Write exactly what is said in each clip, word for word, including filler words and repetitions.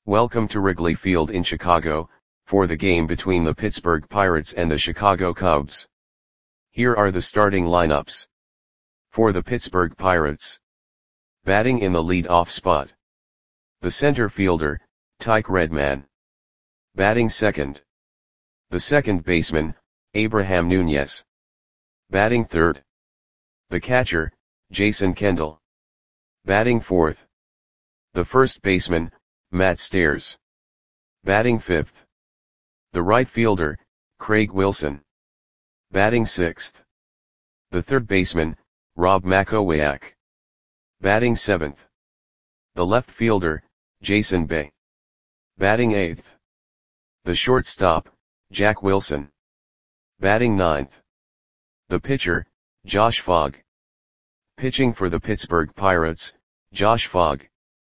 Welcome to Wrigley Field in Chicago, for the game between the Pittsburgh Pirates and the Chicago Cubs. Here are the starting lineups. For the Pittsburgh Pirates. Batting in the lead-off spot. The center fielder, Tyke Redman. Batting second. The second baseman, Abraham Nunez. Batting third. The catcher, Jason Kendall. Batting fourth. The first baseman, Matt Stairs. Batting fifth. The right fielder, Craig Wilson. Batting sixth. The third baseman, Rob Makowiak. Batting seventh. The left fielder, Jason Bay. Batting eighth. The shortstop, Jack Wilson. Batting ninth. The pitcher, Josh Fogg. Pitching for the Pittsburgh Pirates, Josh Fogg.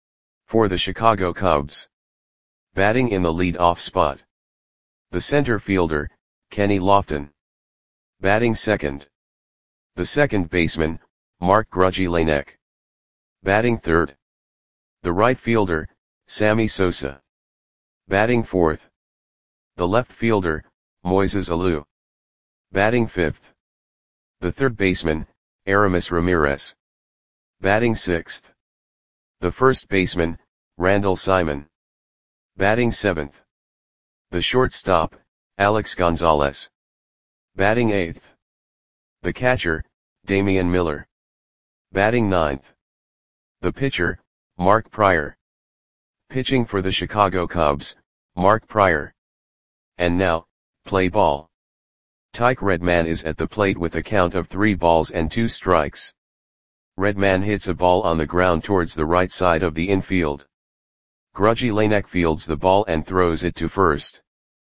For the Chicago Cubs. Batting in the lead-off spot. The center fielder, Kenny Lofton. Batting second. The second baseman, Mark Grudzielanek. Batting third. The right fielder, Sammy Sosa. Batting fourth. The left fielder, Moises Alou. Batting fifth. The third baseman, Aramis Ramirez. Batting sixth. The first baseman, Randall Simon. Batting seventh. The shortstop, Alex Gonzalez. Batting eighth. The catcher, Damian Miller. Batting ninth. The pitcher, Mark Prior. Pitching for the Chicago Cubs, Mark Prior. And now, play ball. Tyke Redman is at the plate with a count of three balls and two strikes. Redman hits a ball on the ground towards the right side of the infield. Grudzielanek fields the ball and throws it to first.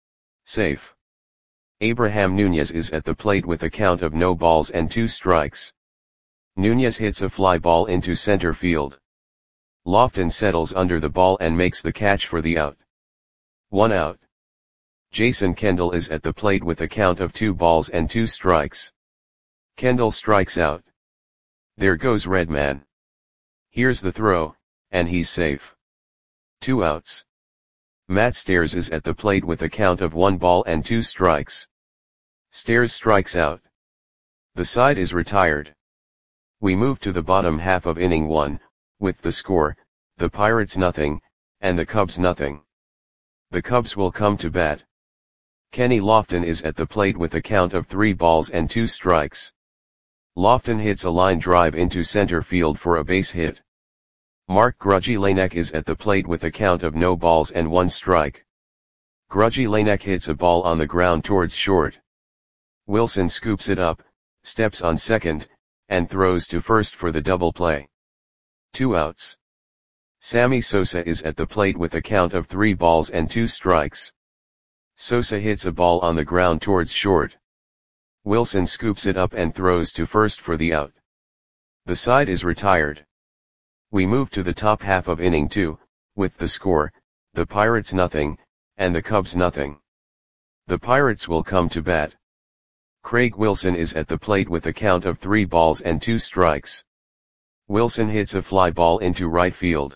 Safe. Abraham Nunez is at the plate with a count of no balls and two strikes. Nunez hits a fly ball into center field. Lofton settles under the ball and makes the catch for the out. One out. Jason Kendall is at the plate with a count of two balls and two strikes. Kendall strikes out. There goes Redman. Here's the throw, and he's safe. Two outs. Matt Stairs is at the plate with a count of one ball and two strikes. Stairs strikes out. The side is retired. We move to the bottom half of inning one, with the score, the Pirates nothing, and the Cubs nothing. The Cubs will come to bat. Kenny Lofton is at the plate with a count of three balls and two strikes. Lofton hits a line drive into center field for a base hit. Mark Grudzielanek is at the plate with a count of no balls and one strike. Grudzielanek hits a ball on the ground towards short. Wilson scoops it up, steps on second, and throws to first for the double play. Two outs. Sammy Sosa is at the plate with a count of three balls and two strikes. Sosa hits a ball on the ground towards short. Wilson scoops it up and throws to first for the out. The side is retired. We move to the top half of inning two, with the score, the Pirates nothing, and the Cubs nothing. The Pirates will come to bat. Craig Wilson is at the plate with a count of three balls and two strikes. Wilson hits a fly ball into right field.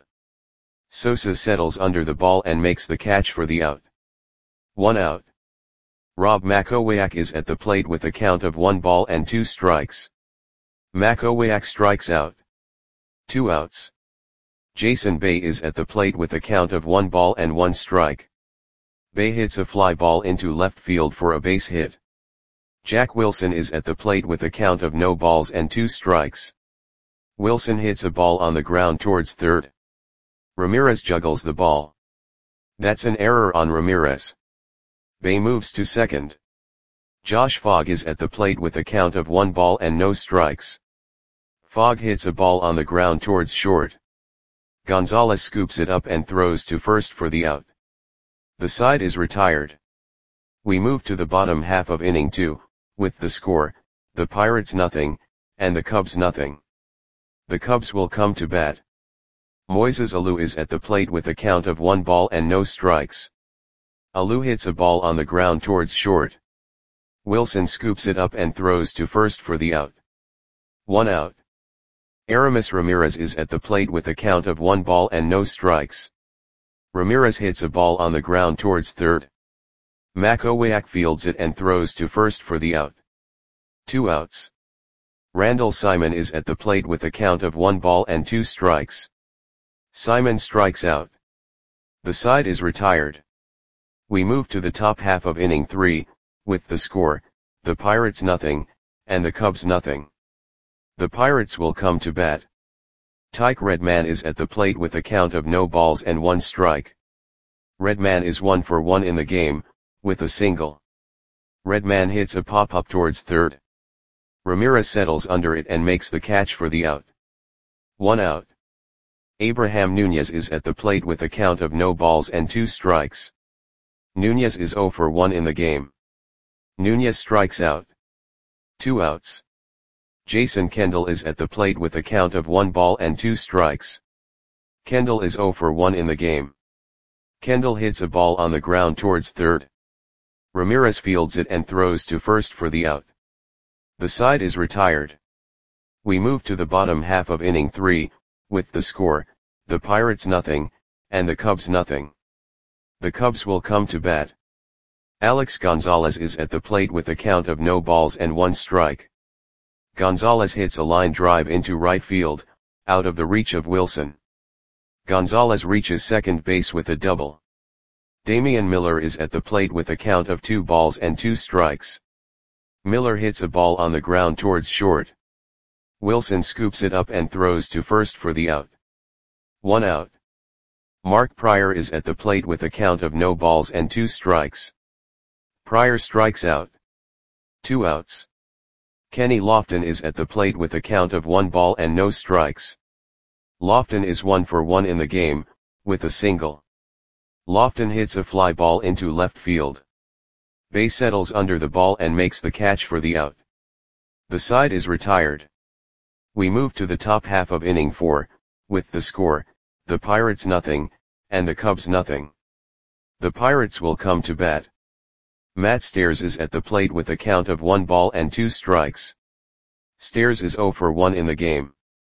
Sosa settles under the ball and makes the catch for the out. One out. Rob Makowiak is at the plate with a count of one ball and two strikes. Makowiak strikes out. Two outs. Jason Bay is at the plate with a count of one ball and one strike. Bay hits a fly ball into left field for a base hit. Jack Wilson is at the plate with a count of no balls and two strikes. Wilson hits a ball on the ground towards third. Ramirez juggles the ball. That's an error on Ramirez. Bay moves to second. Josh Fogg is at the plate with a count of one ball and no strikes. Fogg hits a ball on the ground towards short. Gonzalez scoops it up and throws to first for the out. The side is retired. We move to the bottom half of inning two, with the score, the Pirates nothing, and the Cubs nothing. The Cubs will come to bat. Moises Alou is at the plate with a count of one ball and no strikes. Alou hits a ball on the ground towards short. Wilson scoops it up and throws to first for the out. One out. Aramis Ramirez is at the plate with a count of one ball and no strikes. Ramirez hits a ball on the ground towards third. Makowiak fields it and throws to first for the out. Two outs. Randall Simon is at the plate with a count of one ball and two strikes. Simon strikes out. The side is retired. We move to the top half of inning three, with the score, the Pirates nothing, and the Cubs nothing. The Pirates will come to bat. Tyke Redman is at the plate with a count of no balls and one strike. Redman is one for one in the game, with a single. Redman hits a pop-up towards third. Ramirez settles under it and makes the catch for the out. One out. Abraham Nunez is at the plate with a count of no balls and two strikes. Nunez is zero for one in the game. Nunez strikes out. Two outs. Jason Kendall is at the plate with a count of one ball and two strikes. Kendall is zero for one in the game. Kendall hits a ball on the ground towards third. Ramirez fields it and throws to first for the out. The side is retired. We move to the bottom half of inning three, with the score, the Pirates nothing, and the Cubs nothing. The Cubs will come to bat. Alex Gonzalez is at the plate with a count of no balls and one strike. Gonzalez hits a line drive into right field, out of the reach of Wilson. Gonzalez reaches second base with a double. Damian Miller is at the plate with a count of two balls and two strikes. Miller hits a ball on the ground towards short. Wilson scoops it up and throws to first for the out. One out. Mark Pryor is at the plate with a count of no balls and two strikes. Pryor strikes out. Two outs. Kenny Lofton is at the plate with a count of one ball and no strikes. Lofton is one for one in the game, with a single. Lofton hits a fly ball into left field. Bay settles under the ball and makes the catch for the out. The side is retired. We move to the top half of inning four, with the score, the Pirates nothing, and the Cubs nothing. The Pirates will come to bat. Matt Stairs is at the plate with a count of one ball and two strikes. Stairs is zero for one in the game.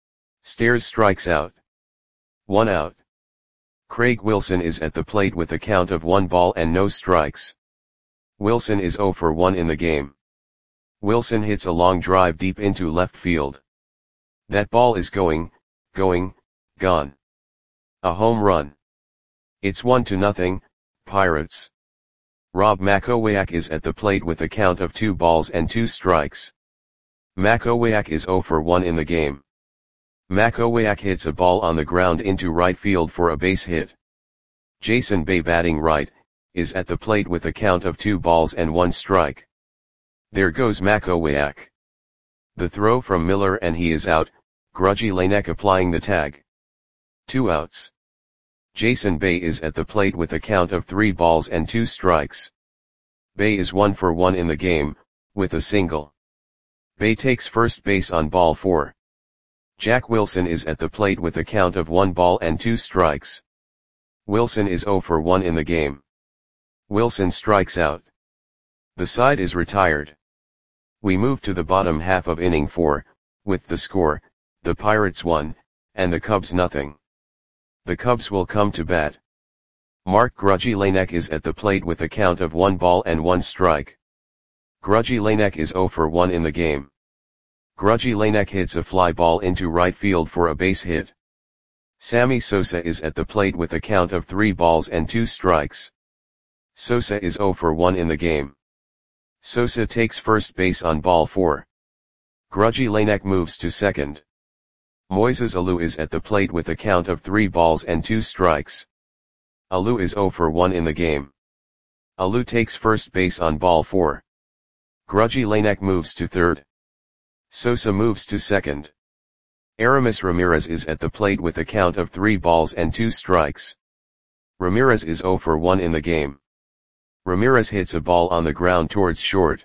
Stairs strikes out. One out. Craig Wilson is at the plate with a count of one ball and no strikes. Wilson is zero for one in the game. Wilson hits a long drive deep into left field. That ball is going, going, gone. A home run. It's one to nothing, Pirates. Rob Makowiak is at the plate with a count of two balls and two strikes. Makowiak is zero for one in the game. Makowiak hits a ball on the ground into right field for a base hit. Jason Bay, batting right, is at the plate with a count of two balls and one strike. There goes Makowiak. The throw from Miller and he is out, Grudgy Lanek applying the tag. Two outs. Jason Bay is at the plate with a count of three balls and two strikes. Bay is one for one in the game, with a single. Bay takes first base on ball four. Jack Wilson is at the plate with a count of one ball and two strikes. Wilson is zero for one in the game. Wilson strikes out. The side is retired. We move to the bottom half of inning four, with the score, the Pirates one, and the Cubs nothing. The Cubs will come to bat. Mark Grudgy Lanek is at the plate with a count of one ball and one strike. Grudgy Lanek is zero for one in the game. Grudgy Lanek hits a fly ball into right field for a base hit. Sammy Sosa is at the plate with a count of three balls and two strikes. Sosa is zero for one in the game. Sosa takes first base on ball four. Grudgy Lanek moves to second. Moises Alou is at the plate with a count of three balls and two strikes. Alou is zero for one in the game. Alou takes first base on ball four. Grudgy Lanek moves to third. Sosa moves to second. Aramis Ramirez is at the plate with a count of three balls and two strikes. Ramirez is zero for one in the game. Ramirez hits a ball on the ground towards short.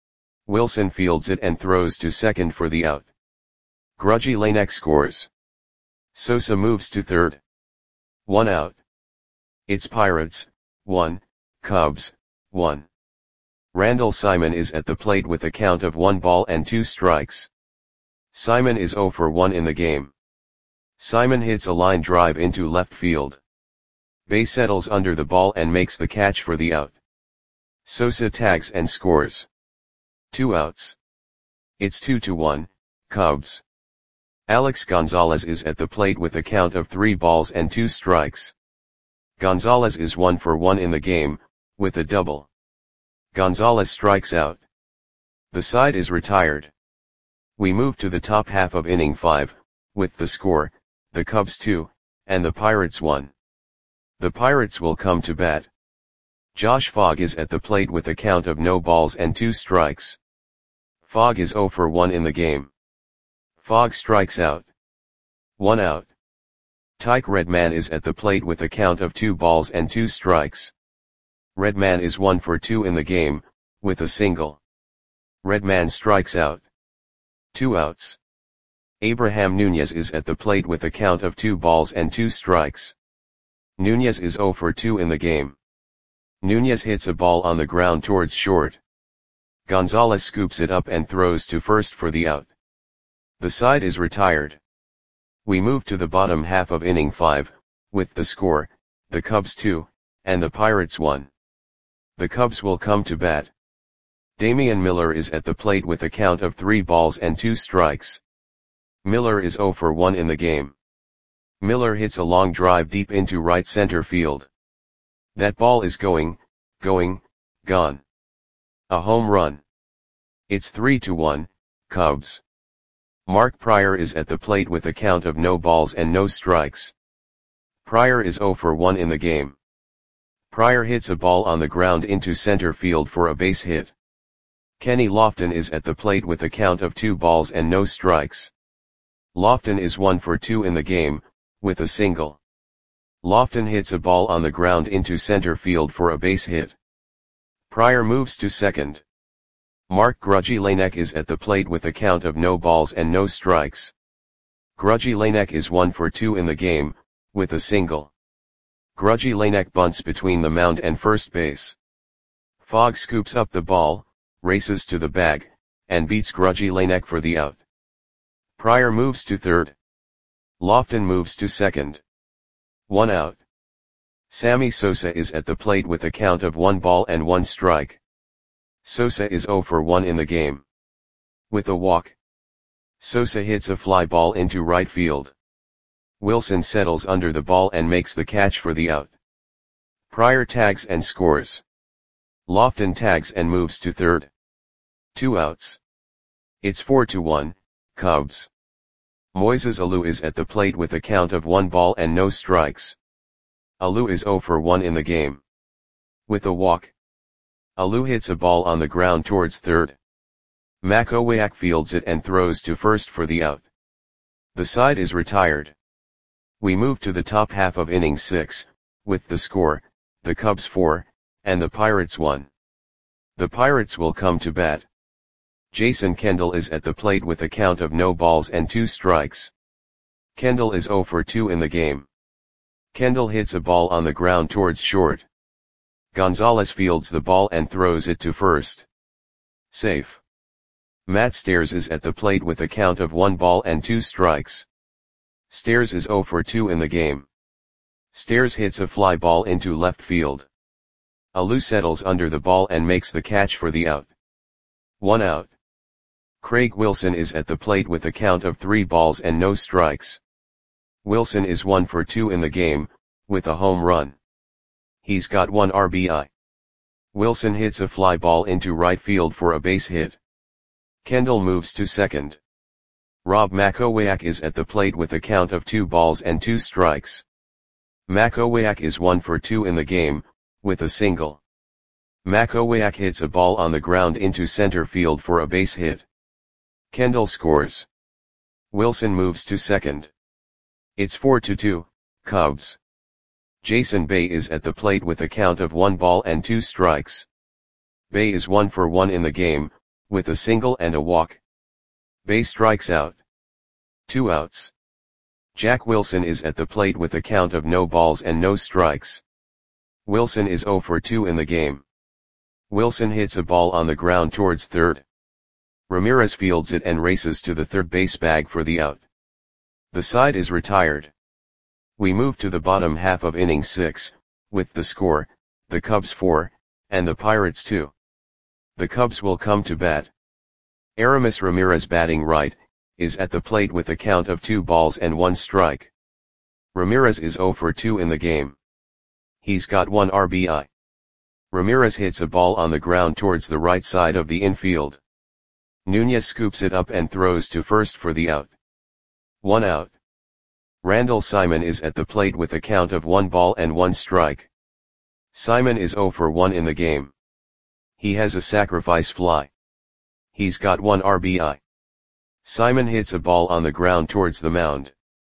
Wilson fields it and throws to second for the out. Grudgy Lanek scores. Sosa moves to third. One out. It's Pirates, one, Cubs, one. Randall Simon is at the plate with a count of one ball and two strikes. Simon is zero for one in the game. Simon hits a line drive into left field. Bay settles under the ball and makes the catch for the out. Sosa tags and scores. Two outs. It's two to one, Cubs. Alex Gonzalez is at the plate with a count of three balls and two strikes. Gonzalez is one for one in the game, with a double. Gonzalez strikes out. The side is retired. We move to the top half of inning five, with the score, the Cubs two, and the Pirates one. The Pirates will come to bat. Josh Fogg is at the plate with a count of no balls and two strikes. Fogg is zero for one in the game. Fogg strikes out. One out. Tyke Redman is at the plate with a count of two balls and two strikes. Redman is one for two in the game, with a single. Redman strikes out. Two outs. Abraham Nunez is at the plate with a count of two balls and two strikes. Nunez is zero for two in the game. Nunez hits a ball on the ground towards short. Gonzalez scoops it up and throws to first for the out. The side is retired. We move to the bottom half of inning five, with the score, the Cubs two, and the Pirates one. The Cubs will come to bat. Damian Miller is at the plate with a count of three balls and two strikes. Miller is zero for one in the game. Miller hits a long drive deep into right center field. That ball is going, going, gone. A home run. It's three to one, Cubs. Mark Prior is at the plate with a count of no balls and no strikes. Prior is zero for one in the game. Prior hits a ball on the ground into center field for a base hit. Kenny Lofton is at the plate with a count of two balls and no strikes. Lofton is one for two in the game, with a single. Lofton hits a ball on the ground into center field for a base hit. Prior moves to second. Mark Grudzielanek is at the plate with a count of no balls and no strikes. Grudzielanek is one for two in the game, with a single. Grudzielanek bunts between the mound and first base. Fogg scoops up the ball, races to the bag, and beats Grudzielanek for the out. Prior moves to third. Lofton moves to second. One out. Sammy Sosa is at the plate with a count of one ball and one strike. Sosa is zero for one in the game. With a walk. Sosa hits a fly ball into right field. Wilson settles under the ball and makes the catch for the out. Prior tags and scores. Lofton tags and moves to third. Two outs. It's four to one, Cubs. Moises Alou is at the plate with a count of one ball and no strikes. Alou is zero for one in the game. With a walk. Alou hits a ball on the ground towards third. Makowiak fields it and throws to first for the out. The side is retired. We move to the top half of inning six, with the score, the Cubs four, and the Pirates one. The Pirates will come to bat. Jason Kendall is at the plate with a count of no balls and two strikes. Kendall is zero for two in the game. Kendall hits a ball on the ground towards short. Gonzalez fields the ball and throws it to first. Safe. Matt Stairs is at the plate with a count of one ball and two strikes. Stairs is zero for two in the game. Stairs hits a fly ball into left field. Alou settles under the ball and makes the catch for the out. One out. Craig Wilson is at the plate with a count of three balls and no strikes. Wilson is one for two in the game, with a home run. He's got one R B I. Wilson hits a fly ball into right field for a base hit. Kendall moves to second. Rob Makowiak is at the plate with a count of two balls and two strikes. Makowiak is one for two in the game, with a single. Makowiak hits a ball on the ground into center field for a base hit. Kendall scores. Wilson moves to second. It's four to two, Cubs. Jason Bay is at the plate with a count of one ball and two strikes. Bay is one for one in the game, with a single and a walk. Bay strikes out. Two outs. Jack Wilson is at the plate with a count of no balls and no strikes. Wilson is zero for two in the game. Wilson hits a ball on the ground towards third. Ramirez fields it and races to the third base bag for the out. The side is retired. We move to the bottom half of inning six, with the score, the Cubs four, and the Pirates two. The Cubs will come to bat. Aramis Ramirez, batting right, is at the plate with a count of two balls and one strike. Ramirez is oh for two in the game. He's got one R B I. Ramirez hits a ball on the ground towards the right side of the infield. Nunez scoops it up and throws to first for the out. One out. Randall Simon is at the plate with a count of one ball and one strike. Simon is oh for one in the game. He has a sacrifice fly. He's got one R B I. Simon hits a ball on the ground towards the mound.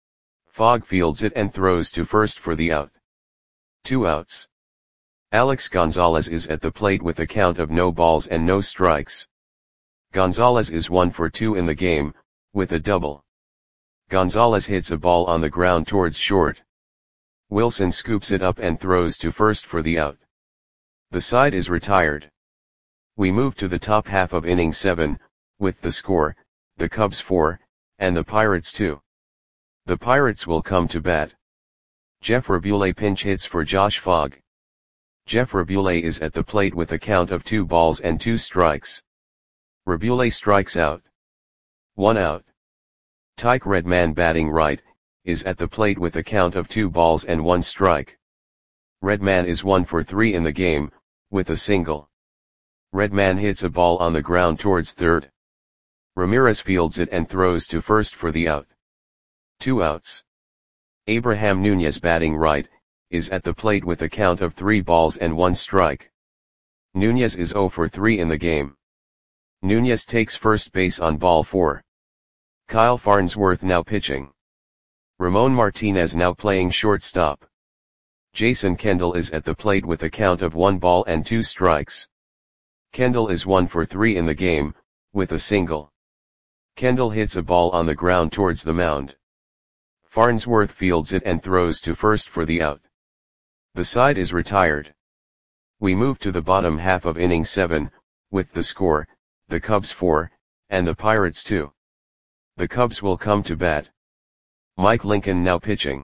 Fogg fields it and throws to first for the out. Two outs. Alex Gonzalez is at the plate with a count of no balls and no strikes. Gonzalez is one for two in the game, with a double. Gonzalez hits a ball on the ground towards short. Wilson scoops it up and throws to first for the out. The side is retired. We move to the top half of inning seven, with the score, the Cubs four, and the Pirates two. The Pirates will come to bat. Jeff Rabule pinch hits for Josh Fogg. Jeff Rabule is at the plate with a count of two balls and two strikes. Rabule strikes out. One out. Tyke Redman, batting right, is at the plate with a count of two balls and one strike. Redman is one for three in the game, with a single. Redman hits a ball on the ground towards third. Ramirez fields it and throws to first for the out. Two outs. Abraham Nunez, batting right, is at the plate with a count of three balls and one strike. Nunez is oh for three in the game. Nunez takes first base on ball four. Kyle Farnsworth now pitching. Ramon Martinez now playing shortstop. Jason Kendall is at the plate with a count of one ball and two strikes. Kendall is one for three in the game, with a single. Kendall hits a ball on the ground towards the mound. Farnsworth fields it and throws to first for the out. The side is retired. We move to the bottom half of inning seven, with the score, the Cubs four, and the Pirates two. The Cubs will come to bat. Mike Lincoln now pitching.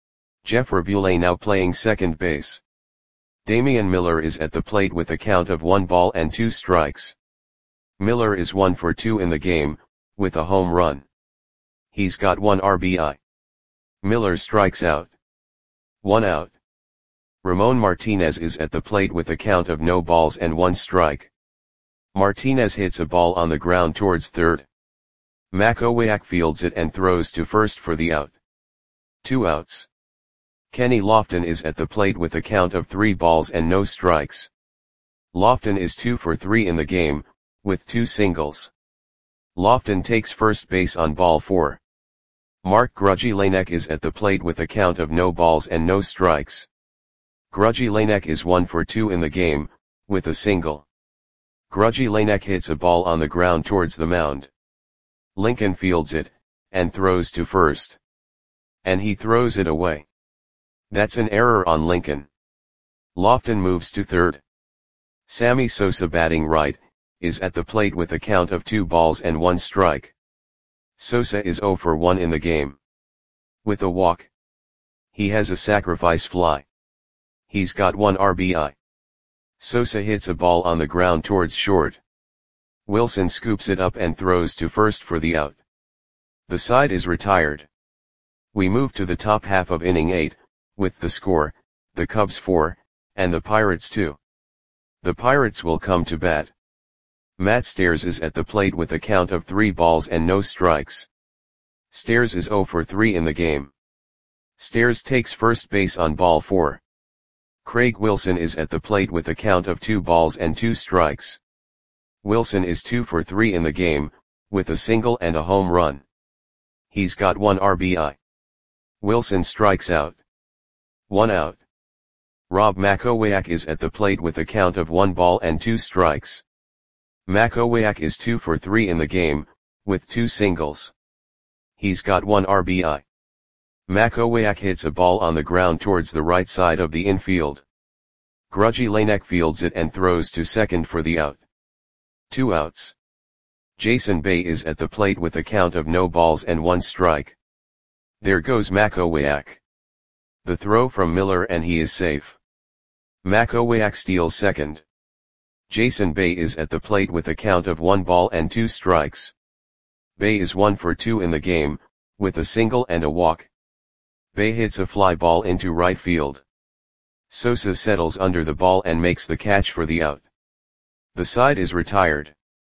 Jeff Rabule now playing second base. Damian Miller is at the plate with a count of one ball and two strikes. Miller is one for two in the game, with a home run. He's got one R B I. Miller strikes out. One out. Ramon Martinez is at the plate with a count of no balls and one strike. Martinez hits a ball on the ground towards third. Makowiak fields it and throws to first for the out. Two outs. Kenny Lofton is at the plate with a count of three balls and no strikes. Lofton is two for three in the game, with two singles. Lofton takes first base on ball four. Mark Grudzielanek is at the plate with a count of no balls and no strikes. Grudzielanek is one for two in the game, with a single. Grudzielanek hits a ball on the ground towards the mound. Lincoln fields it, and throws to first. And he throws it away. That's an error on Lincoln. Lofton moves to third. Sammy Sosa, batting right, is at the plate with a count of two balls and one strike. Sosa is oh for one in the game. With a walk. He has a sacrifice fly. He's got one R B I. Sosa hits a ball on the ground towards short. Wilson scoops it up and throws to first for the out. The side is retired. We move to the top half of inning eight, with the score, the Cubs four, and the Pirates two. The Pirates will come to bat. Matt Stairs is at the plate with a count of three balls and no strikes. Stairs is oh for three in the game. Stairs takes first base on ball four. Craig Wilson is at the plate with a count of two balls and two strikes. Wilson is two for three in the game, with a single and a home run. He's got one R B I. Wilson strikes out. One out. Rob Makowiak is at the plate with a count of one ball and two strikes. Makowiak is two for three in the game, with two singles. He's got one R B I. Makowiak hits a ball on the ground towards the right side of the infield. Grudzielanek fields it and throws to second for the out. Two outs. Jason Bay is at the plate with a count of no balls and one strike. There goes Makowiak. The throw from Miller and he is safe. Makowiak steals second. Jason Bay is at the plate with a count of one ball and two strikes. Bay is one for two in the game, with a single and a walk. Bay hits a fly ball into right field. Sosa settles under the ball and makes the catch for the out. The side is retired.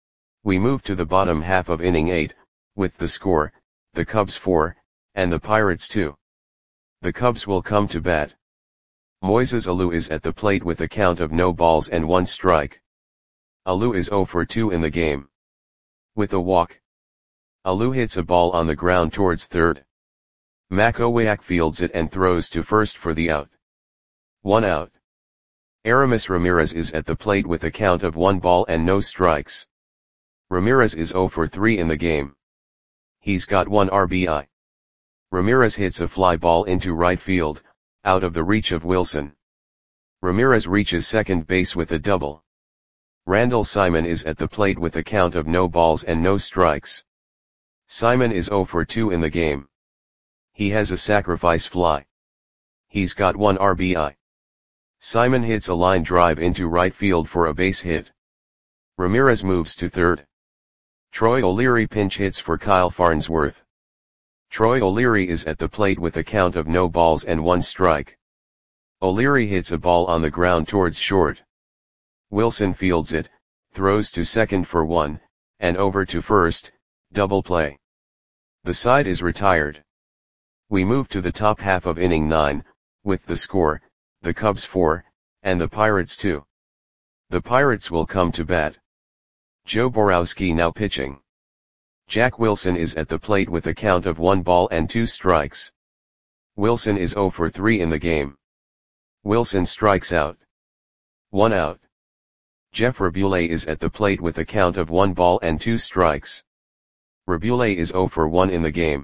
We move to the bottom half of inning eight, with the score, the Cubs four, and the Pirates two. The Cubs will come to bat. Moises Alou is at the plate with a count of no balls and one strike. Alou is zero for two in the game. With a walk. Alou hits a ball on the ground towards third. Makowiak fields it and throws to first for the out. One out. Aramis Ramirez is at the plate with a count of one ball and no strikes. Ramirez is zero for three in the game. He's got one R B I. Ramirez hits a fly ball into right field, out of the reach of Wilson. Ramirez reaches second base with a double. Randall Simon is at the plate with a count of no balls and no strikes. Simon is zero for two in the game. He has a sacrifice fly. He's got one R B I. Simon hits a line drive into right field for a base hit. Ramirez moves to third. Troy O'Leary pinch hits for Kyle Farnsworth. Troy O'Leary is at the plate with a count of no balls and one strike. O'Leary hits a ball on the ground towards short. Wilson fields it, throws to second for one, and over to first, double play. The side is retired. We move to the top half of inning nine, with the score, the Cubs four, and the Pirates two. The Pirates will come to bat. Joe Borowski now pitching. Jack Wilson is at the plate with a count of one ball and two strikes. Wilson is zero for three in the game. Wilson strikes out. One out. Jeff Rabule is at the plate with a count of one ball and two strikes. Rabule is zero for one in the game.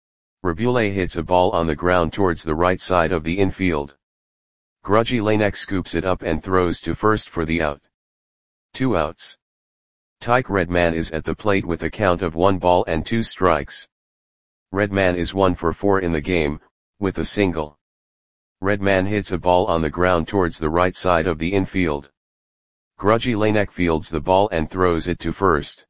Rabule hits a ball on the ground towards the right side of the infield. Grudgy Lanek scoops it up and throws to first for the out. Two outs. Tyke Redman is at the plate with a count of one ball and two strikes. Redman is one for four in the game, with a single. Redman hits a ball on the ground towards the right side of the infield. Grudgy Lanek fields the ball and throws it to first.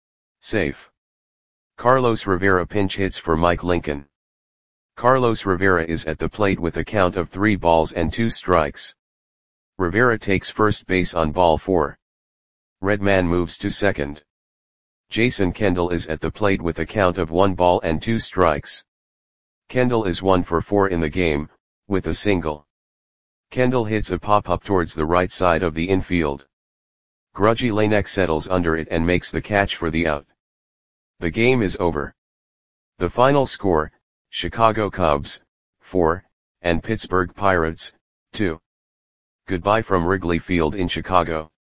Safe. Carlos Rivera pinch hits for Mike Lincoln. Carlos Rivera is at the plate with a count of three balls and two strikes. Rivera takes first base on ball four. Redman moves to second. Jason Kendall is at the plate with a count of one ball and two strikes. Kendall is one for four in the game, with a single. Kendall hits a pop-up towards the right side of the infield. Grudgy Lanek settles under it and makes the catch for the out. The game is over. The final score, Chicago Cubs, four, and Pittsburgh Pirates, two. Goodbye from Wrigley Field in Chicago.